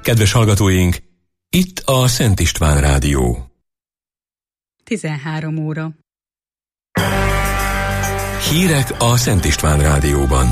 Kedves hallgatóink, itt a Szent István Rádió. 13 óra. Hírek a Szent István Rádióban.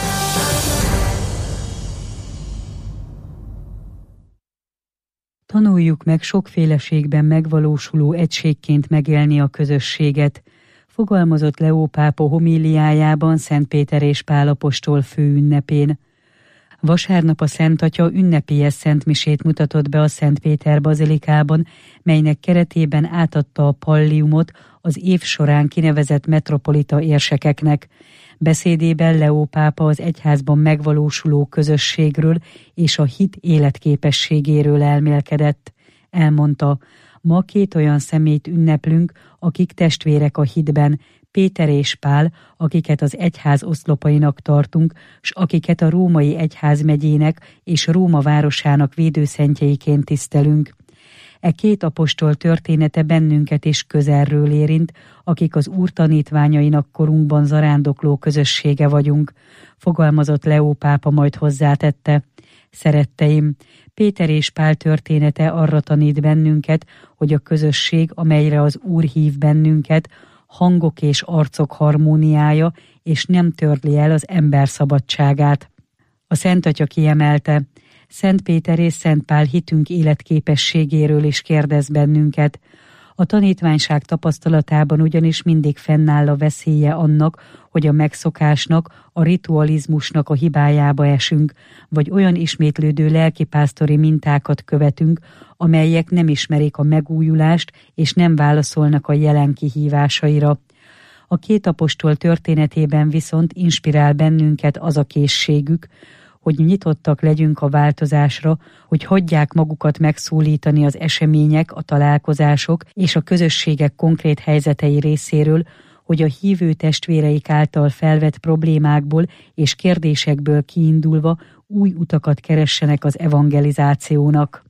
Tanuljuk meg sokféleségben megvalósuló egységként megélni a közösséget, fogalmazott Leó pápa homíliájában Szent Péter és Pál apostol főünnepén. Vasárnap a Szent Atya ünnepélyes szentmisét mutatott be a Szent Péter bazilikában, melynek keretében átadta a palliumot az év során kinevezett metropolita érsekeknek. Beszédében Leó pápa az egyházban megvalósuló közösségről és a hit életképességéről elmélkedett. Elmondta, ma 2 olyan személyt ünneplünk, akik testvérek a hitben, Péter és Pál, akiket az egyház oszlopainak tartunk, s akiket a római egyházmegyének és Róma városának védőszentjeiként tisztelünk. E 2 apostol története bennünket is közelről érint, akik az Úr tanítványainak korunkban zarándokló közössége vagyunk, fogalmazott Leó pápa, majd hozzátette. Szeretteim, Péter és Pál története arra tanít bennünket, hogy a közösség, amelyre az Úr hív bennünket, hangok és arcok harmóniája, és nem törli el az ember szabadságát. A Szent Atya kiemelte, Szent Péter és Szent Pál hitünk életképességéről is kérdez bennünket. A tanítványság tapasztalatában ugyanis mindig fennáll a veszélye annak, hogy a megszokásnak, a ritualizmusnak a hibájába esünk, vagy olyan ismétlődő lelkipásztori mintákat követünk, amelyek nem ismerik a megújulást és nem válaszolnak a jelen kihívásaira. A 2 apostol történetében viszont inspirál bennünket az a készségük, hogy nyitottak legyünk a változásra, hogy hagyják magukat megszólítani az események, a találkozások és a közösségek konkrét helyzetei részéről, hogy a hívő testvéreik által felvett problémákból és kérdésekből kiindulva új utakat keressenek az evangelizációnak.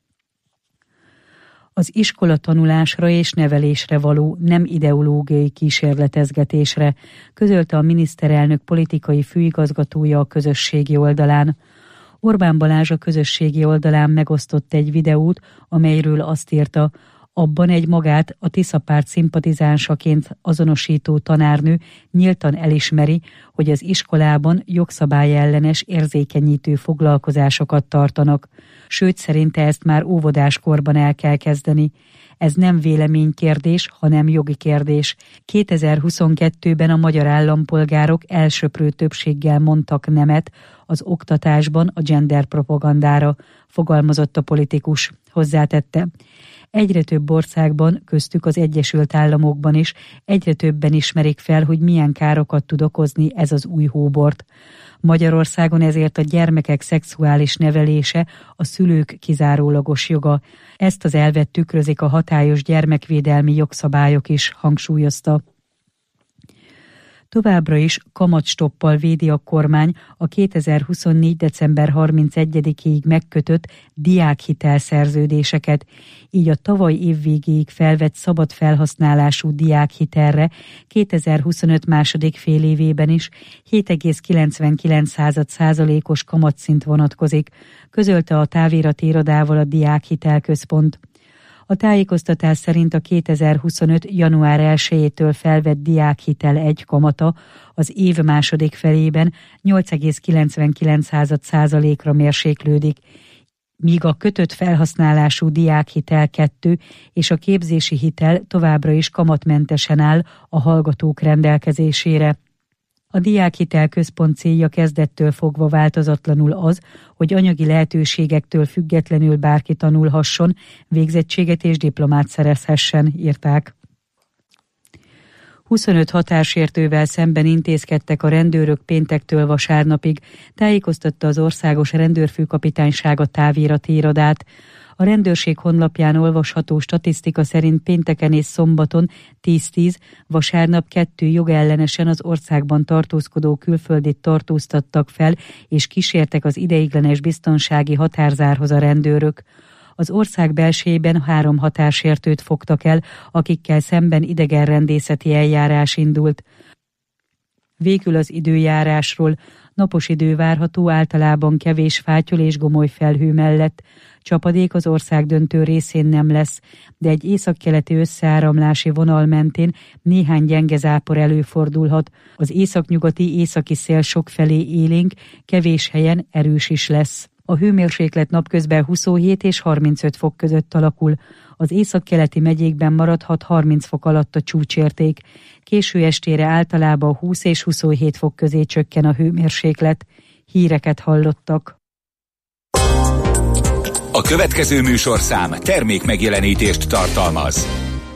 Az iskola tanulásra és nevelésre való nem ideológiai kísérletezgetésre, közölte a miniszterelnök politikai főigazgatója a közösségi oldalán. Orbán Balázs a közösségi oldalán megosztott egy videót, amelyről azt írta, abban egy magát a Tisza párt szimpatizánsaként azonosító tanárnő nyíltan elismeri, hogy az iskolában jogszabályellenes érzékenyítő foglalkozásokat tartanak. Sőt, szerinte ezt már óvodáskorban el kell kezdeni. Ez nem véleménykérdés, hanem jogi kérdés. 2022-ben a magyar állampolgárok elsöprő többséggel mondtak nemet az oktatásban a gender propagandára, fogalmazott a politikus. Hozzátette. Egyre több országban, köztük az Egyesült Államokban is egyre többen ismerik fel, hogy milyen károkat tud okozni ez az új hóbort. Magyarországon ezért a gyermekek szexuális nevelése a szülők kizárólagos joga. Ezt az elvet tükrözik a hatályos gyermekvédelmi jogszabályok is, hangsúlyozta. Továbbra is kamatstoppal védi a kormány a 2024. december 31-ig megkötött diákhitelszerződéseket, így a tavaly év végéig felvett szabad felhasználású diákhitelre 2025 második félévében is 7,99%-os kamatszint vonatkozik, közölte a távirati irodával a Diákhitelközpont. A tájékoztatás szerint a 2025. január 1-től felvett diákhitel 1 kamata az év második felében 8,99%-ra mérséklődik, míg a kötött felhasználású diákhitel 2 és a képzési hitel továbbra is kamatmentesen áll a hallgatók rendelkezésére. A Diákhitelközpont célja kezdettől fogva változatlanul az, hogy anyagi lehetőségektől függetlenül bárki tanulhasson, végzettséget és diplomát szerezhessen, írták. 25 határsértővel szemben intézkedtek a rendőrök péntektől vasárnapig, tájékoztatta az Országos Rendőrfőkapitányság a távirati irodát. A rendőrség honlapján olvasható statisztika szerint pénteken és szombaton 10-10, vasárnap 2 jogellenesen az országban tartózkodó külföldit tartóztattak fel, és kísértek az ideiglenes biztonsági határzárhoz a rendőrök. Az ország belsejében 3 határsértőt fogtak el, akikkel szemben idegenrendészeti eljárás indult. Végül az időjárásról. Napos idő várható, általában kevés fátyol és gomoly felhő mellett. Csapadék az ország döntő részén nem lesz, de egy északkeleti összeáramlási vonal mentén néhány gyenge zápor előfordulhat. Az északnyugati északi szél sokfelé élénk, kevés helyen erős is lesz. A hőmérséklet napközben 27 és 35 fok között alakul. Az északkeleti megyékben maradhat 30 fok alatt a csúcsérték. Késő estére általában 20 és 27 fok közé csökken a hőmérséklet. Híreket hallottak. A következő műsorszám termék megjelenítést tartalmaz.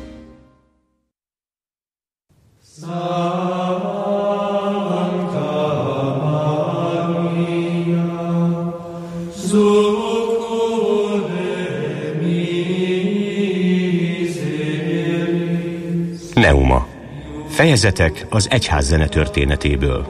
Neuma. Fejezetek az egyházzene történetéből.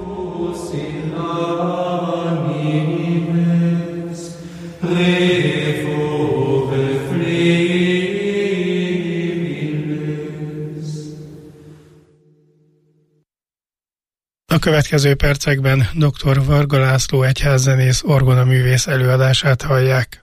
A következő percekben dr. Varga László egyházzenész orgonaművész előadását hallják.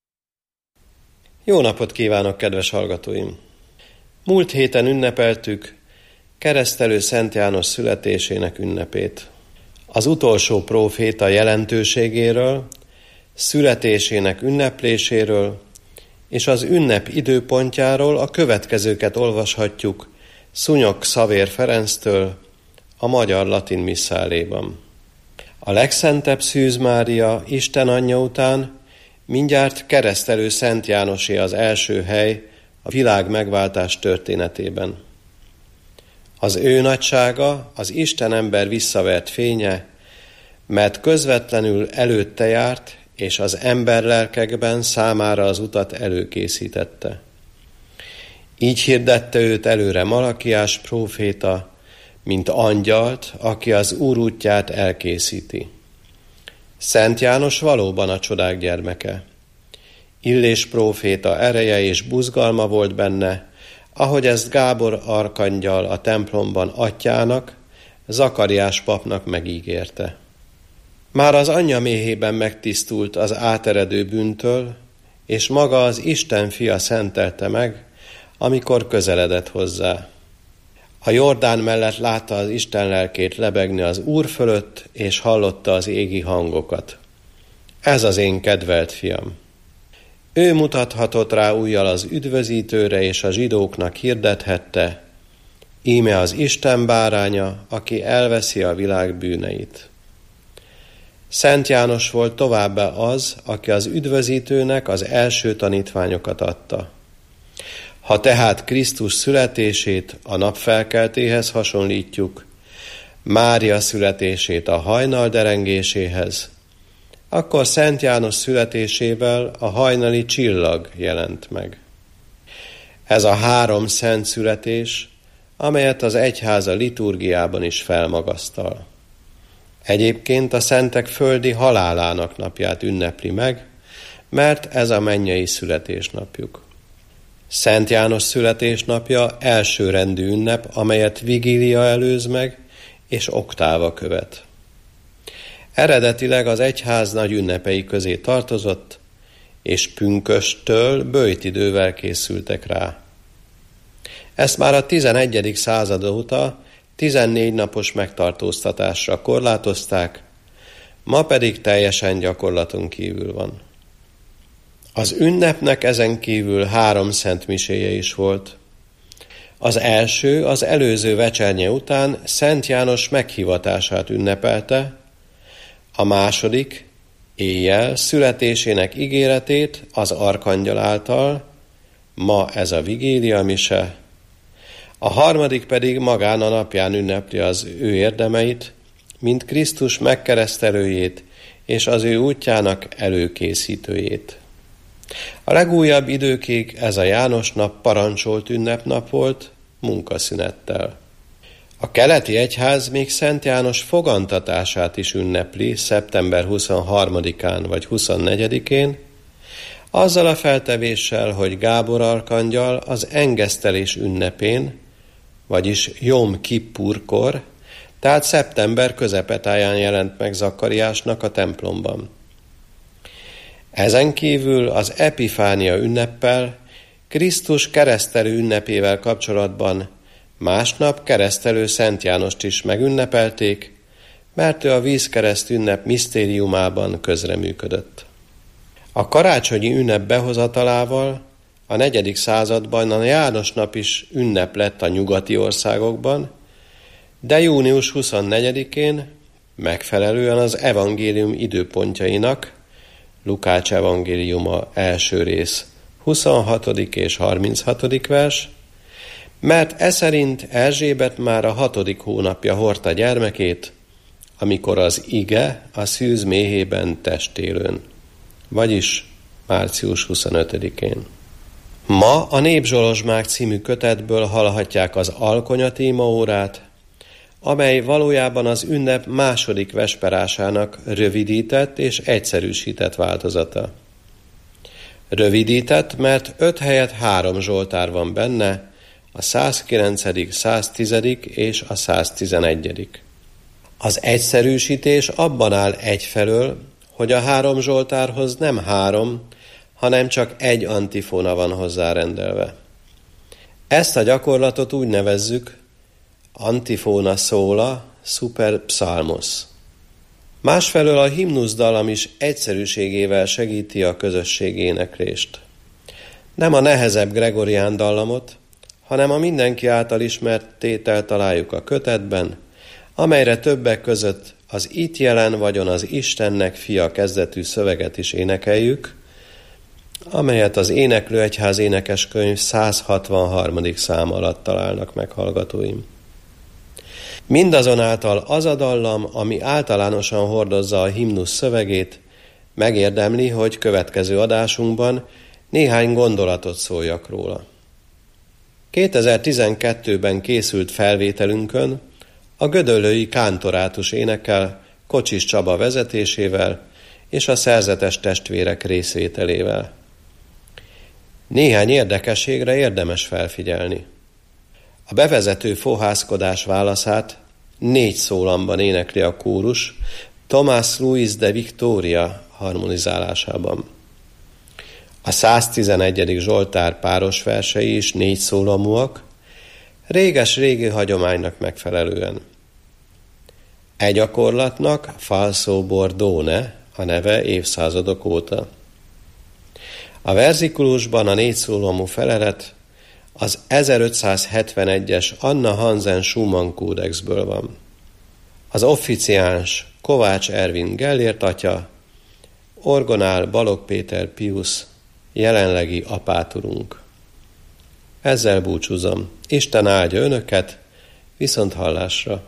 Jó napot kívánok, kedves hallgatóim! Múlt héten ünnepeltük Keresztelő Szent János születésének ünnepét. Az utolsó próféta jelentőségéről, születésének ünnepléséről és az ünnep időpontjáról a következőket olvashatjuk Szúnyog Szavér Ferenctől a magyar-latin misszáléban. A legszentebb Szűz Mária, Isten anyja után mindjárt Keresztelő Szent Jánosé az első hely a világ megváltás történetében. Az ő nagysága az Isten-ember visszavert fénye, mert közvetlenül előtte járt, és az emberlelkekben számára az utat előkészítette. Így hirdette őt előre Malakiás próféta, mint angyalt, aki az Úr útját elkészíti. Szent János valóban a csodák gyermeke. Illés próféta ereje és buzgalma volt benne, ahogy ezt Gábor arkangyal a templomban atyának, Zakariás papnak megígérte. Már az anyja méhében megtisztult az áteredő bűntől, és maga az Isten fia szentelte meg, amikor közeledett hozzá. A Jordán mellett látta az Isten lelkét lebegni az Úr fölött, és hallotta az égi hangokat. Ez az én kedvelt fiam. Ő mutathatott rá ujjal az üdvözítőre, és a zsidóknak hirdethette, íme az Isten báránya, aki elveszi a világ bűneit. Szent János volt továbbá az, aki az üdvözítőnek az első tanítványokat adta. Ha tehát Krisztus születését a napfelkeltéhez hasonlítjuk, Mária születését a hajnal derengéséhez, akkor Szent János születésével a hajnali csillag jelent meg. Ez a 3 szent születés, amelyet az egyház a liturgiában is felmagasztal. Egyébként a szentek földi halálának napját ünnepli meg, mert ez a mennyei születésnapjuk. Szent János születésnapja elsőrendű ünnep, amelyet vigília előz meg, és oktáva követ. Eredetileg az egyház nagy ünnepei közé tartozott, és pünkösttől böjtidővel készültek rá. Ezt már a 11. század óta 14 napos megtartóztatásra korlátozták, ma pedig teljesen gyakorlaton kívül van. Az ünnepnek ezen kívül 3 szent miséje is volt. Az első az előző vecsernye után Szent János meghivatását ünnepelte, a második éjjel születésének ígéretét az arkangyal által, ma ez a vigília mise, a harmadik pedig magán a napján ünnepli az ő érdemeit, mint Krisztus megkeresztelőjét és az ő útjának előkészítőjét. A legújabb időkig ez a János nap parancsolt ünnepnap volt, munkaszünettel. A keleti egyház még Szent János fogantatását is ünnepli szeptember 23-án vagy 24-én, azzal a feltevéssel, hogy Gábor arkangyal az engesztelés ünnepén, vagyis Jom Kippurkor, tehát szeptember közepetáján jelent meg Zakkariásnak a templomban. Ezen kívül az Epifánia ünneppel, Krisztus keresztelő ünnepével kapcsolatban másnap keresztelő Szent Jánost is megünnepelték, mert ő a vízkereszt ünnep misztériumában közreműködött. A karácsonyi ünnep behozatalával a 4. században a János nap is ünnep lett a nyugati országokban, de június 24-én megfelelően az evangélium időpontjainak, Lukács evangéliuma első rész 26. és 36. vers, mert eszerint Erzsébet már a 6. hónapja hordta gyermekét, amikor az ige a szűz méhében testélőn, vagyis március 25-én. Ma a Népzsolozsmák című kötetből hallhatják az alkonyati imaórát, amely valójában az ünnep második vesperásának rövidített és egyszerűsített változata. Rövidített, mert 5 helyett 3 zsoltár van benne, a 109., 110. és a 111. Az egyszerűsítés abban áll egyfelől, hogy a 3 zsoltárhoz nem 3, hanem csak 1 antifona van hozzárendelve. Ezt a gyakorlatot úgy nevezzük antifona sola super psalmos. Másfelől a himnuszdalam is egyszerűségével segíti a közösség éneklést. Nem a nehezebb gregorián dallamot, hanem a mindenki által ismert tételt találjuk a kötetben, amelyre többek között az itt jelen vagyon az Istennek fia kezdetű szöveget is énekeljük, amelyet az Éneklő Egyház énekeskönyv 163. szám alatt találnak meg hallgatóim. Mindazonáltal az a dallam, ami általánosan hordozza a himnusz szövegét, megérdemli, hogy következő adásunkban néhány gondolatot szóljak róla. 2012-ben készült felvételünkön a gödöllői kántorátus énekel Kocsis Csaba vezetésével és a szerzetes testvérek részvételével. Néhány érdekességre érdemes felfigyelni. A bevezető fohászkodás válaszát 4 szólamban énekli a kórus Tomás Luis de Victoria harmonizálásában. A 111. zsoltár páros versei is 4 szólamúak, réges-régi hagyománynak megfelelően. E gyakorlatnak falso bordone a neve évszázadok óta. A verzikulusban a 4 szólamú felelet az 1571-es Anna Hansen Schumann kódexből van. Az officiáns Kovács Ervin Gellért atya, orgonál Balogh Péter Piusz, jelenlegi apáturunk. Ezzel búcsúzom. Isten áldja önöket, viszont hallásra!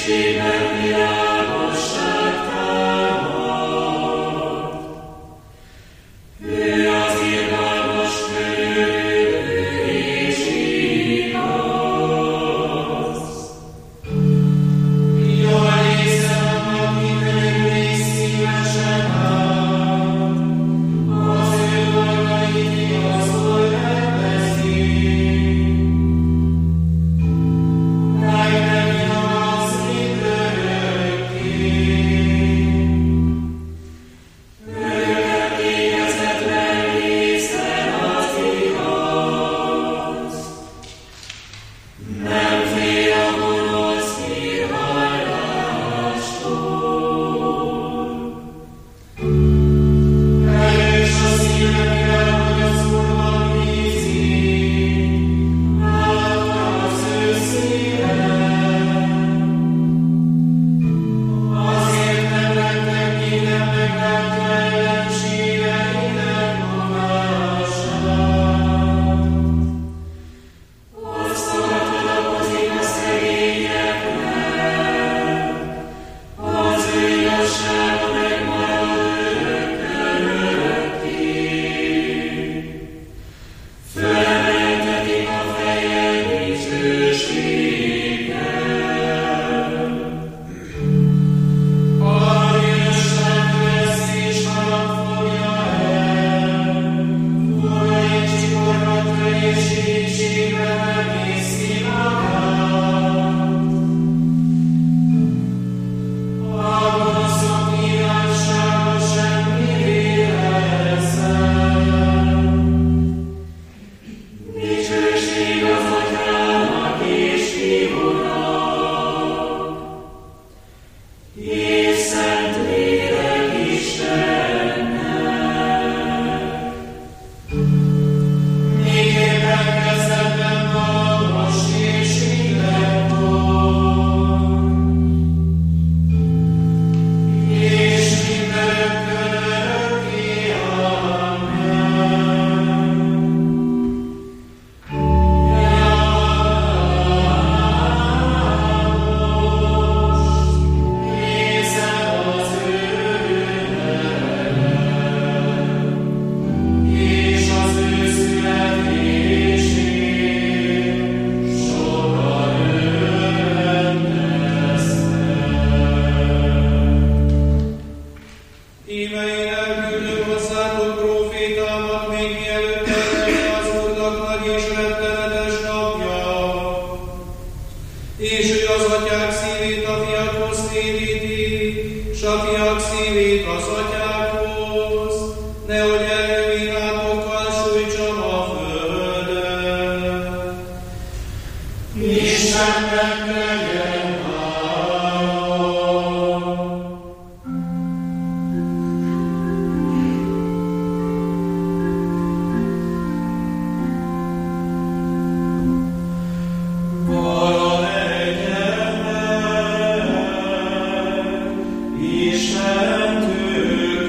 Isten tőle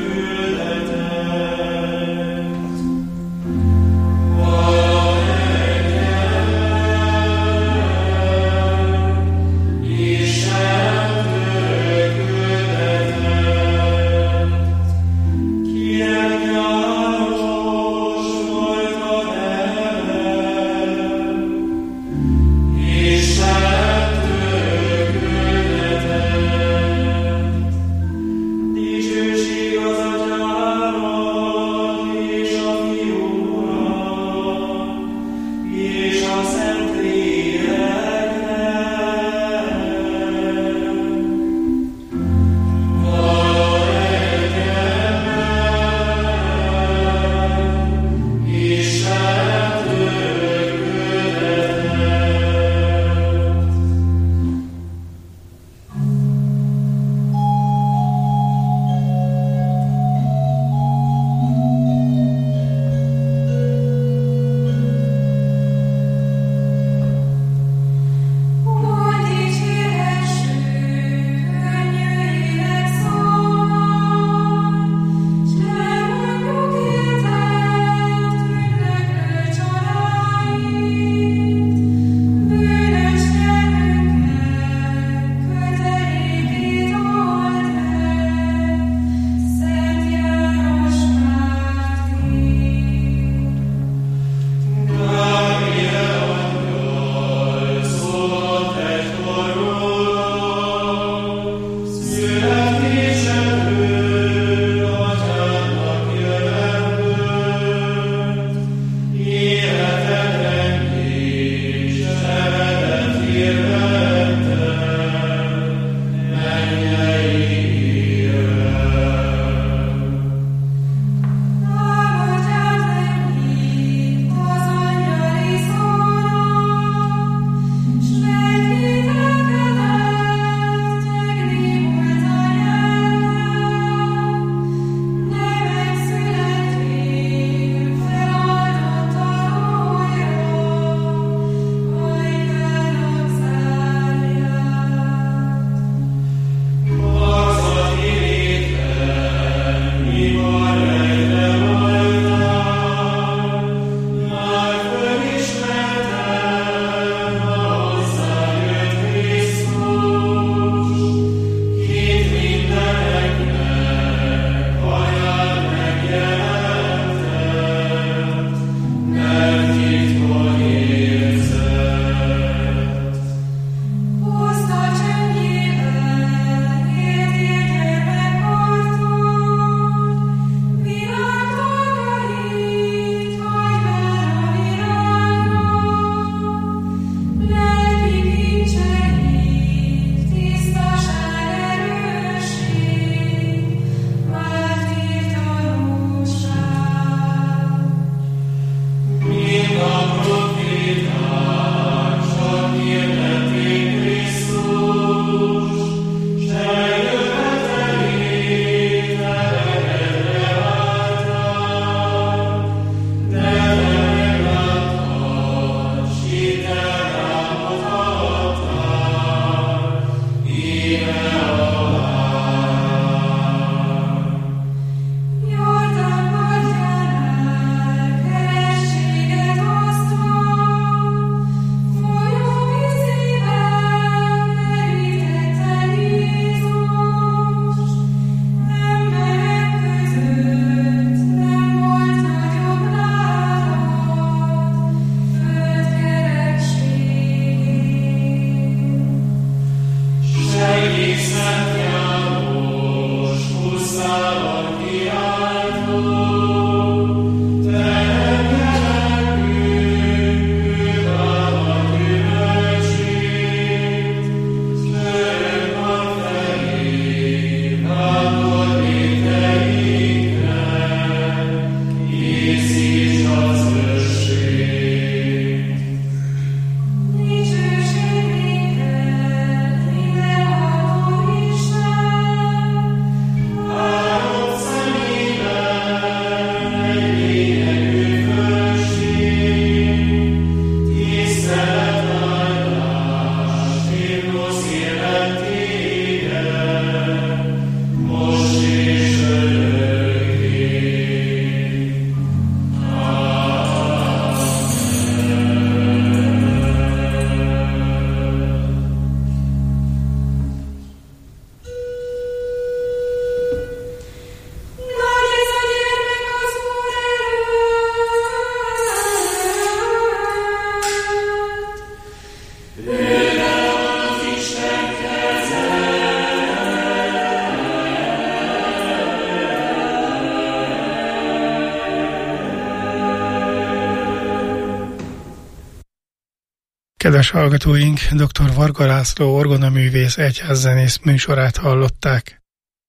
Kedves hallgatóink, dr. Varga László orgonaművész egyházzenész műsorát hallották.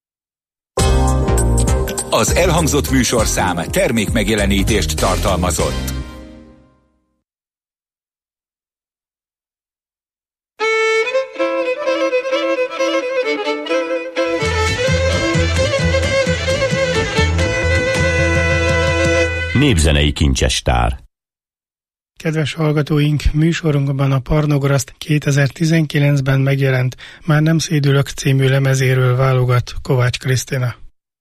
Az elhangzott műsorszám termékmegjelenítést tartalmazott. Népzenei kincsestár. Kedves hallgatóink, műsorunkban a Parnograszt 2019-ben megjelent Már nem szédülök című lemezéről válogat Kovács Krisztina.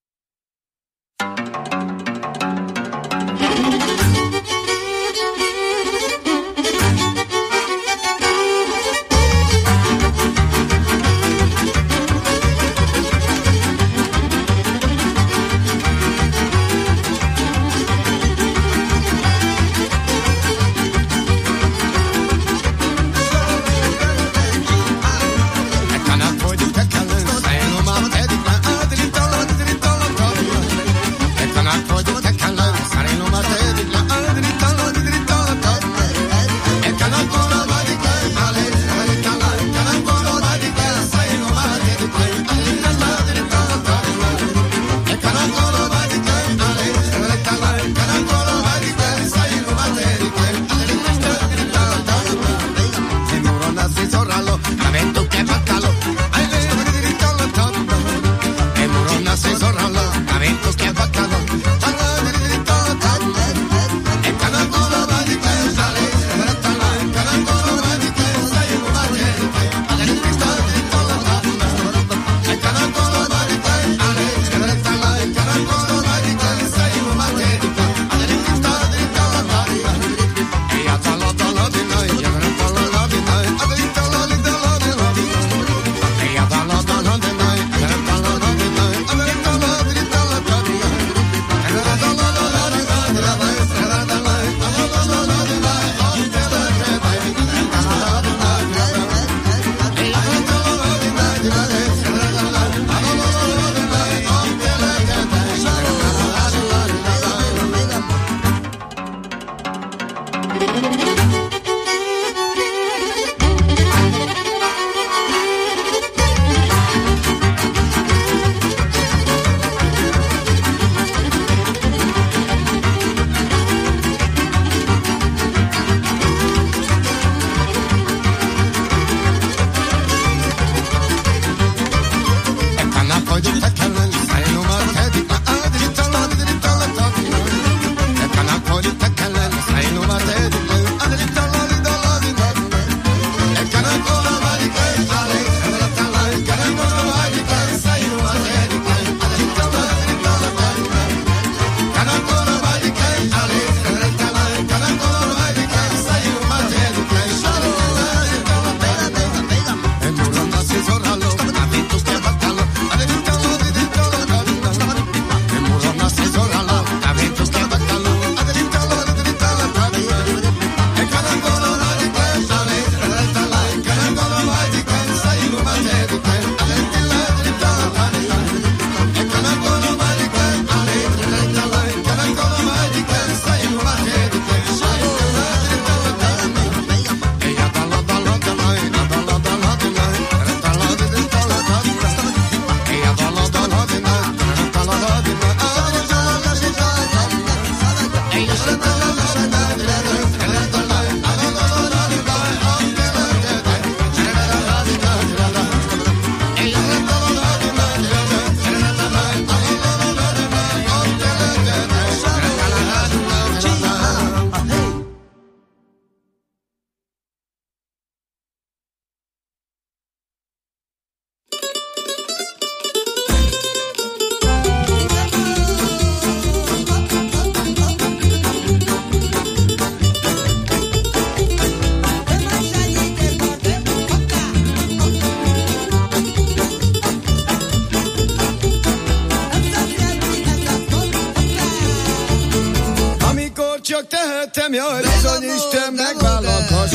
csak tehetem, jaj, bizony Isten megvállalt a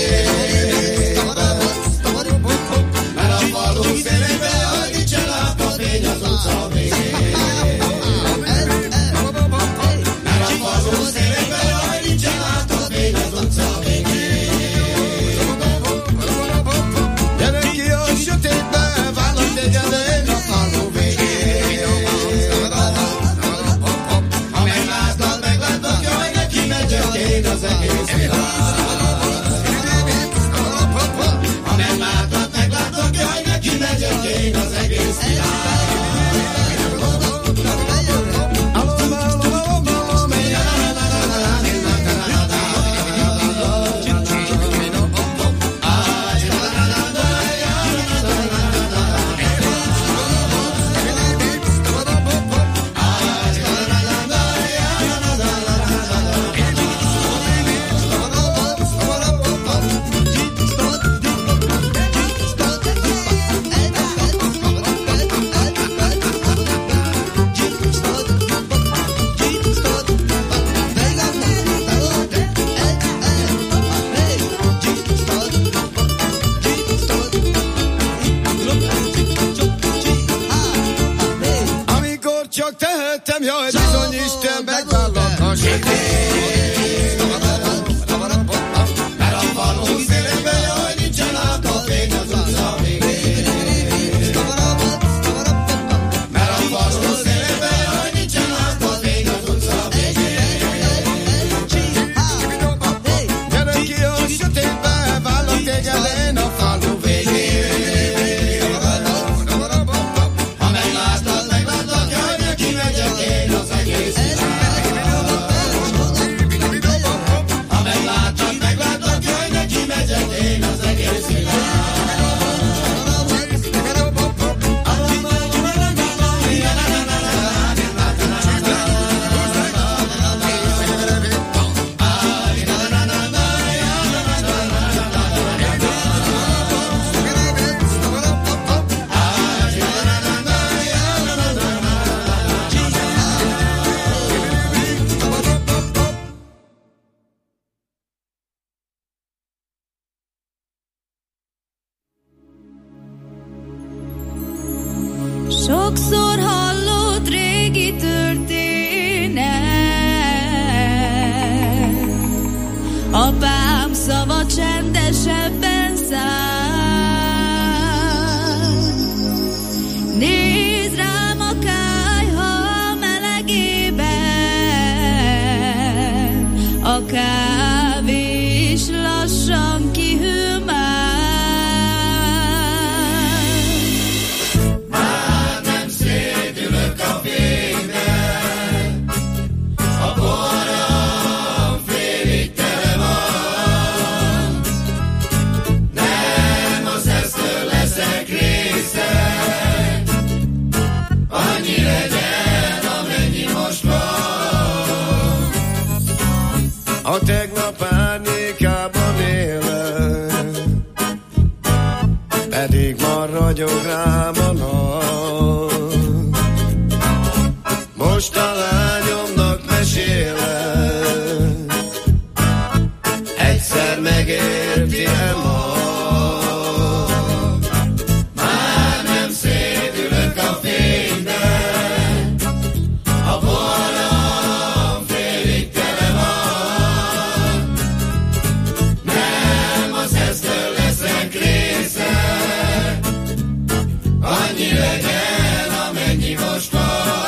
sötét. Mert a falu szélébe, hogy nincsen lámpafény az utca végén. Mert a falu szélébe, hogy nincsen lámpafény az utca végén. megyek én az egész világ. Csak tehetem, jaj, bizony Isten megvállak a sötét. Mert a falu szélében, jaj, nincsen látva fény az utca végén. Mert a falu szélében, jaj, nincsen látva fény az utca végén. Gyere ki a sötétbe, vállak téged én a falu végén. Sokszor hallott régi történet, apám szava csendesebben száll. Nézd rám a kályha melegében, a kávé is lassan kihűl már. A tegnap árnyékában élek, pedig ma ragyog rám a nap. Most a lányomnak mesélek, egyszer megérti-e ma. Már nem szédülök a fényben, a borom félig tele van. Nem az esztől leszek része, annyi legyen, amennyi most van.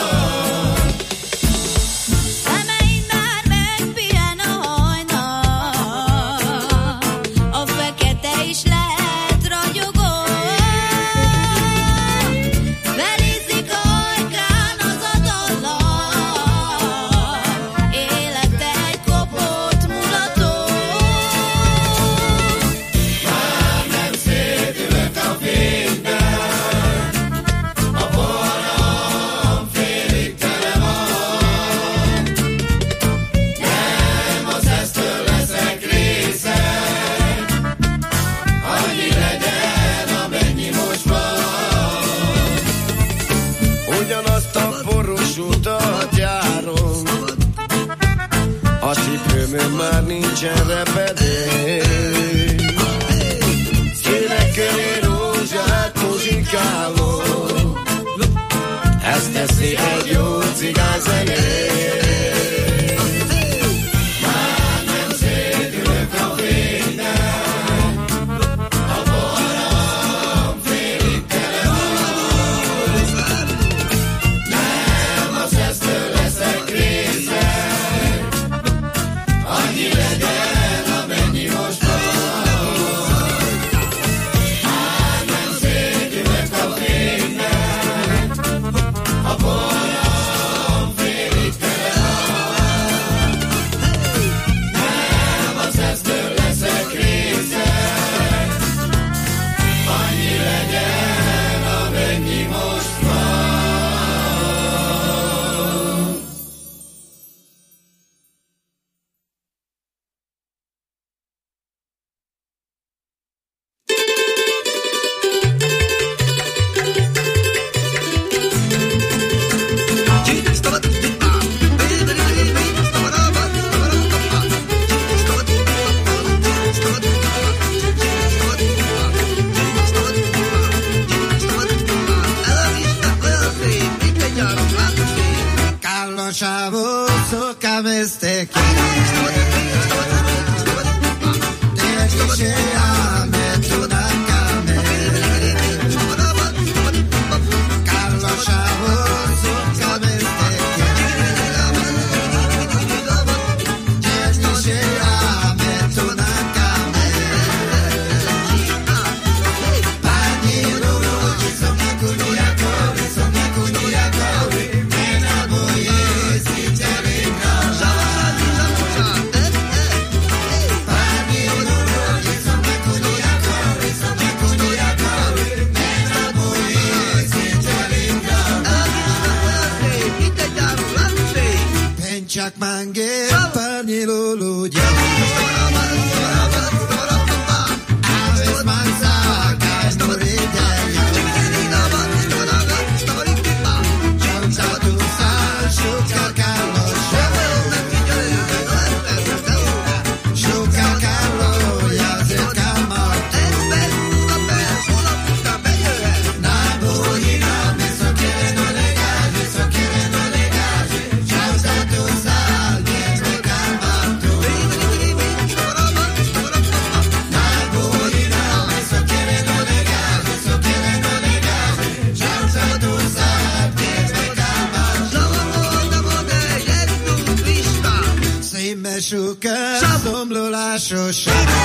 A cipőmön már nincsen repedék, szélek köré rózsát muzsikálok, ezt teszi egy jó cigányzenét. Már nem szédülök a fényben, a borom félig tele van. Nem az esztől leszek része, annyi legyen, amennyi most van. Már nem szédülök Chavo, szokám este Csak mangé, párnyiló lúgya. Áves manzá, kájnó régyelja. Csomcsátú szál, sokkal kálló, sokkal kálló, jázért kálmar. Nábújina, viszont kérén a legás, viszont kérén a legás. Csomcsátú szál, gyermek kálmar. Nábújina, viszont kérén a legás, viszont kérén a legás. Csomcsátú szál, gyermek kálmar. Szémes sukás, szomlolásos.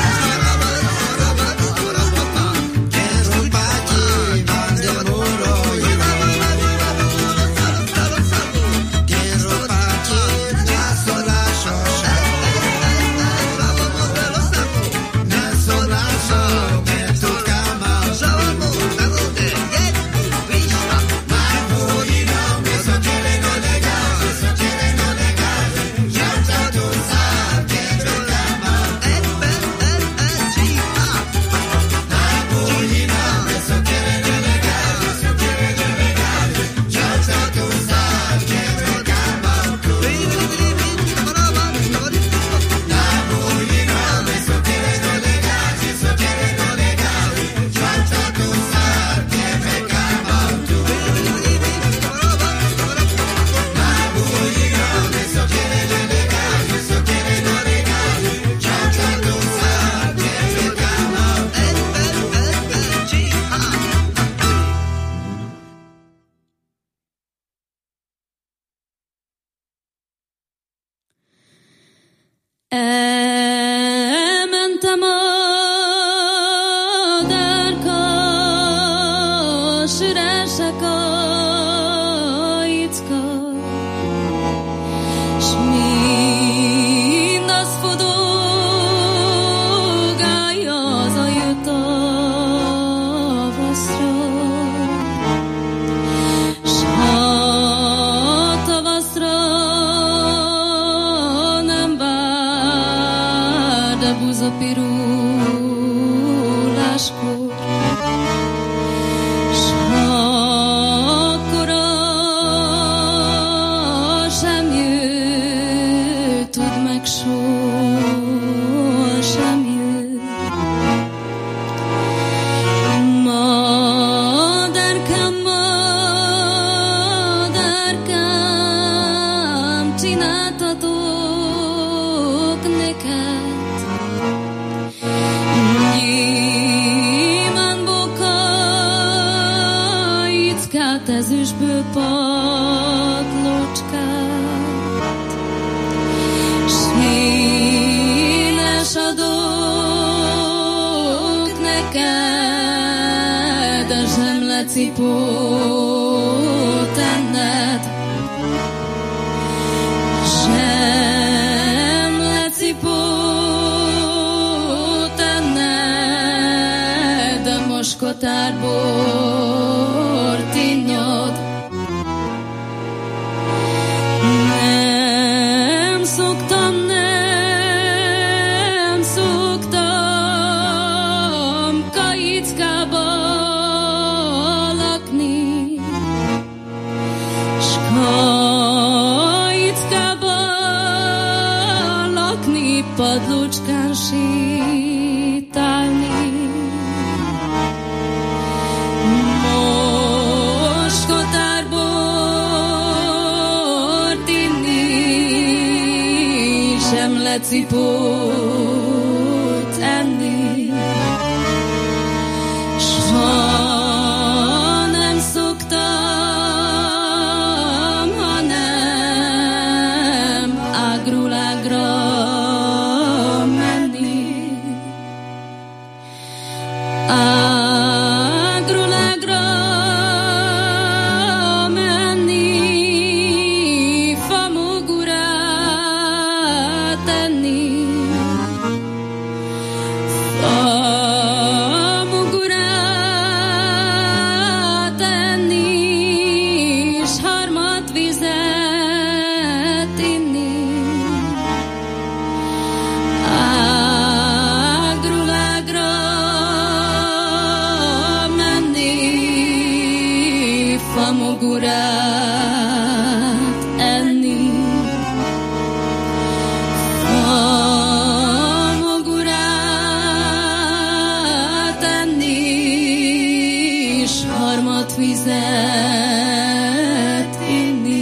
Elmentem a dárkas, üresek a icka, s mindaz fodogálja az a jött tavaszra, s ha tavaszra nem vár, de búzapiruláskor, s akkora sem jött, tudd meg, sosem jött. Madárkám, madárkám, csináltatok neked nyilván bokaickát, ezüstből padlocskát, színes adok neked, de zsemlecipót enned, zsemlecipót enned, de moskotárból tinnyod. Nem szoktam kaickába lakni, s kaickába lakni, padlócskán sétálni. Moskotár féle cipót enni, soha nem szoktam, hanem ágról ágra menni. Ágról ágra menni, famogurát enni, famogurát enni, s harmatvizet inni. Ágról ágra menni, famogurát enni, famogurát enni, s harmatvizet inni.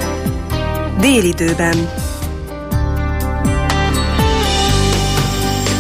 Délidőben.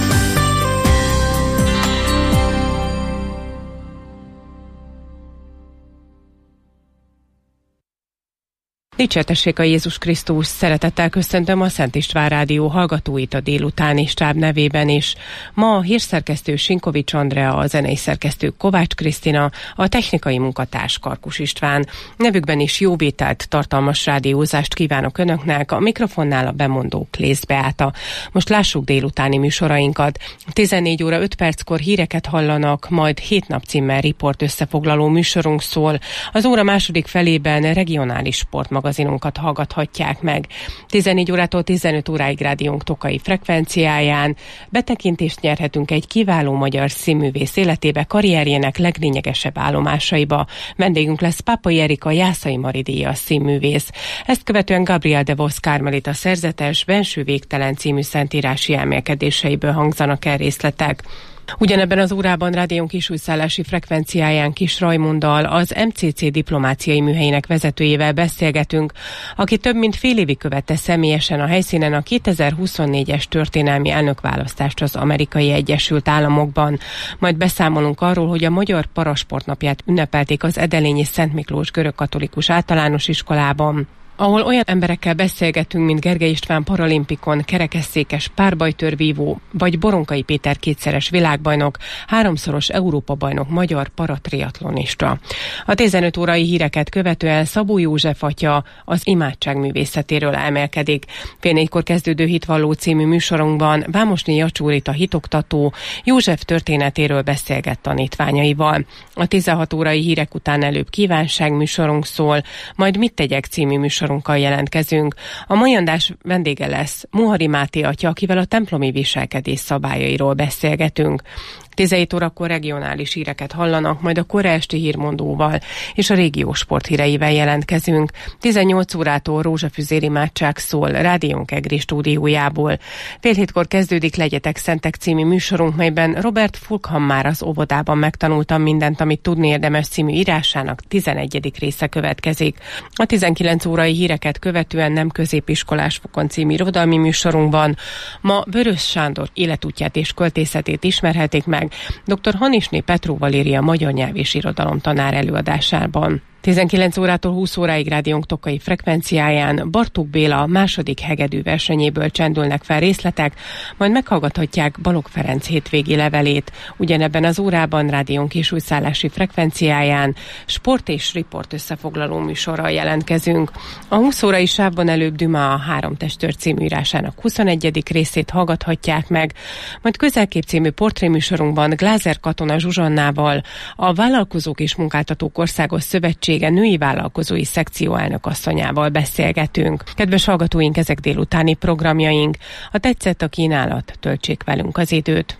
Dicsértessék a Jézus Krisztus, szeretettel köszöntöm a Szent István Rádió hallgatóit a délutáni stáb nevében is. Ma a hírszerkesztő Sinkovics Andrea, a zenei szerkesztő Kovács Krisztina, a technikai munkatárs Karkus István. Nevükben is jó vételt, tartalmas rádiózást kívánok Önöknek, a mikrofonnál a bemondó Klész Beáta. Most lássuk délutáni műsorainkat. 14 óra 5 perckor híreket hallanak, majd 7 nap címmel riport összefoglaló műsorunk szól. Az óra második felében regionális sportmagazinunkat hallgathatják meg. 14 órától 15 óráig rádiónk tokai frekvenciáján betekintést nyerhetünk egy kiváló magyar színművész életébe, karrierjének leglényegesebb állomásaiba. Vendégünk lesz Pápai Erika Jászai Mari díjas színművész. Ezt követően Gabriel de Vos Karmelita szerzetes Benső végtelen című szentírási elmélkedéseiből hangzanak el részletek. Ugyanebben az órában rádiónk kisújszállási frekvenciáján Kis Rajmunddal, az MCC diplomáciai műhelyének vezetőjével beszélgetünk, aki több mint fél évig követte személyesen a helyszínen a 2024-es történelmi elnökválasztást az Amerikai Egyesült Államokban. Majd beszámolunk arról, hogy a Magyar Parasportnapját ünnepelték az edelényi Szent Miklós görögkatolikus általános iskolában, ahol olyan emberekkel beszélgetünk, mint Gergely István paralimpikon, kerekesszékes, párbajtőrvívó, vagy Boronkai Péter kétszeres világbajnok, 3-szoros Európa-bajnok, magyar paratriatlonista. A 15 órai híreket követően Szabó József atya az imádság művészetéről emelkedik. Fél 4-kor kezdődő Hitvalló című műsorunkban Vámosné Jacsúrita hitoktató József történetéről beszélget tanítványaival. A 16 órai hírek után előbb kívánság műsorunk szól, majd Mit tegyek című műsorunkkal jelentkezünk. A mai adás vendége lesz Muhari Máté atya, akivel a templomi viselkedés szabályairól beszélgetünk. 17 órakor regionális híreket hallanak, majd a kora esti hírmondóval és a régió sporthíreivel jelentkezünk. 18 órától rózsafüzér imádság szól rádiónk EGRI stúdiójából. Fél 7-kor kezdődik Legyetek Szentek című műsorunk, melyben Robert Fulkham már az óvodában megtanultam mindent, amit tudni érdemes című írásának 11. része következik. A 19 órai híreket követően Nem középiskolás fokon című irodalmi műsorunkban ma Vörös Sándor életútját és költészetét ismerhetik meg dr. Hanisné Petró Valéria magyar nyelv és irodalom tanár előadásában. 19 órától 20 óráig rádiónk tokai frekvenciáján Bartók Béla második hegedű versenyéből csendülnek fel részletek, majd meghallgathatják Balogh Ferenc hétvégi levelét. Ugyanebben az órában rádiónk kisújszállási frekvenciáján sport és riport összefoglaló műsorral jelentkezünk. A 20 órai sávban előbb Dumas a 3 testőr című írásának 21. részét hallgathatják meg, majd Közelkép című portréműsorunkban Glázer Katona Zsuzsannával, a Vállalkozók és Munkáltatók Országos Szövetsége női vállalkozói szekció elnökasszonyával beszélgetünk. Kedves hallgatóink, ezek délutáni programjaink. Ha tetszett a kínálat, töltsék velünk az időt.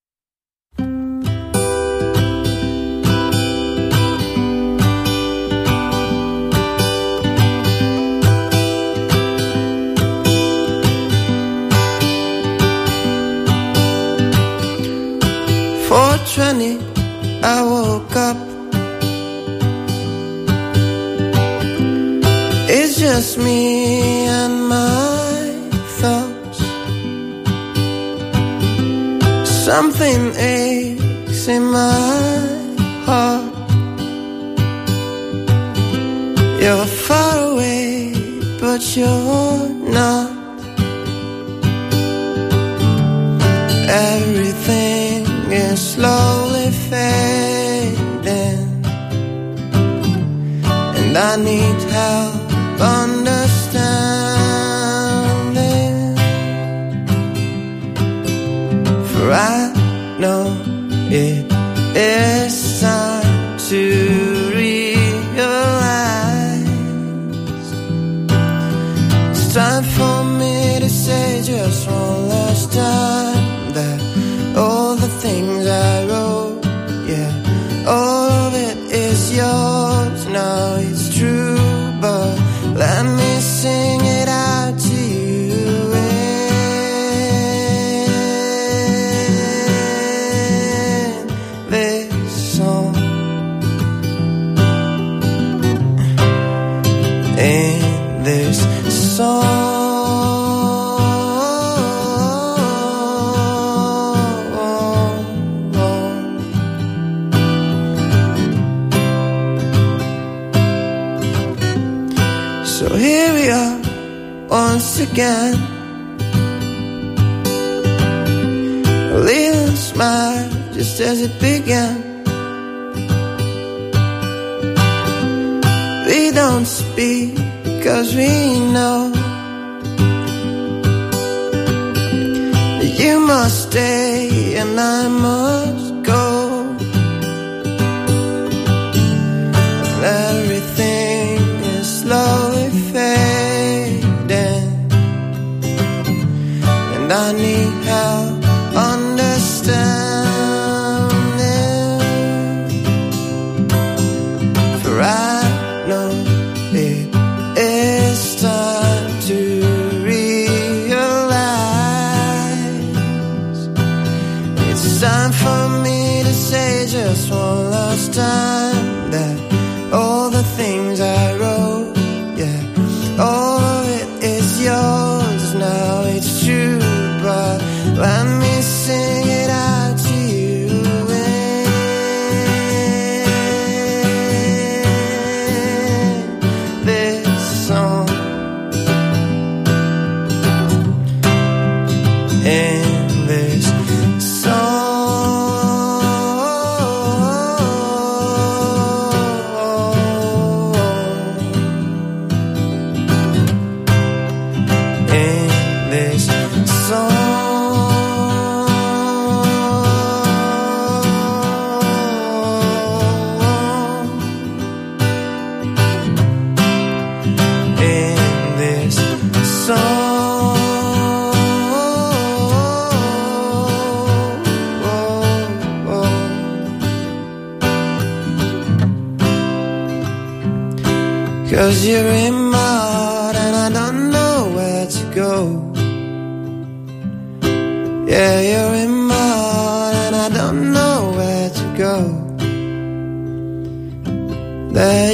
I woke up. It's just me and my thoughts. Something aches in my heart. You're far away, but you're not. Everything is slowly fading, and I need help understanding, for I know it is time to realize. It's time for me to say just one last time that all the things I wrote, yeah, all of it is yours. Now it's true, but let me sing it out to you in this song. In this song. So here we are once again, a little smile just as it began. We don't speak because we know that you must stay and I must go. And everything is slowly fading, and I need help understanding, for I know it is time to realize. It's time for me to say just one last time that all the things I wrote, yeah, all of it is yours now, it's true, but let me sing it out to you in this song, in this cause you're in my heart and I don't know where to go. Yeah, you're in my heart and I don't know where to go. There